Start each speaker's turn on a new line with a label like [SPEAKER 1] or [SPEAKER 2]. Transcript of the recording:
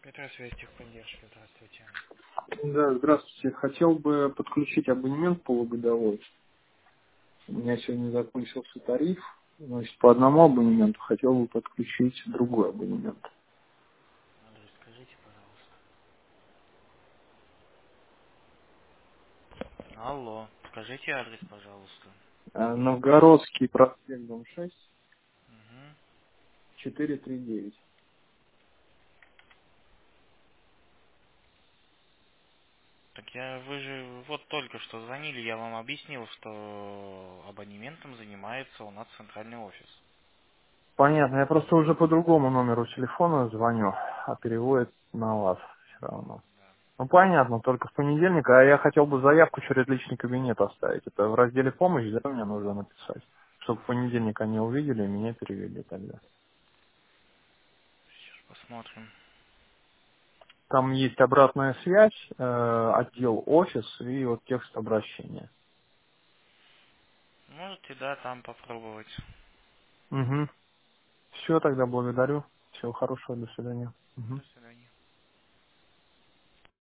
[SPEAKER 1] Гидросвязь техподдержка, здравствуйте.
[SPEAKER 2] Да, здравствуйте. Хотел бы подключить абонемент полугодовой. У меня сегодня закончился тариф. Значит, по одному абонементу хотел бы подключить другой абонемент.
[SPEAKER 1] Адрес скажите, пожалуйста. Алло, скажите адрес, пожалуйста.
[SPEAKER 2] Новгородский проспект, дом 6,
[SPEAKER 1] Угу.
[SPEAKER 2] 439.
[SPEAKER 1] Так вы же вот только что звонили, я вам объяснил, что абонементом занимается у нас центральный офис.
[SPEAKER 2] Понятно, я просто уже по другому номеру телефона звоню, а переводит на вас все равно. Ну понятно, только в понедельник, а я хотел бы заявку через личный кабинет оставить. Это в разделе помощь, да, мне нужно написать, чтобы в понедельник они увидели и меня перевели тогда.
[SPEAKER 1] Сейчас посмотрим.
[SPEAKER 2] Там есть обратная связь, отдел офис и вот текст обращения.
[SPEAKER 1] Можете, да, там попробовать.
[SPEAKER 2] Угу. Все, тогда благодарю. Всего хорошего, до свидания. Мгм.
[SPEAKER 1] До свидания.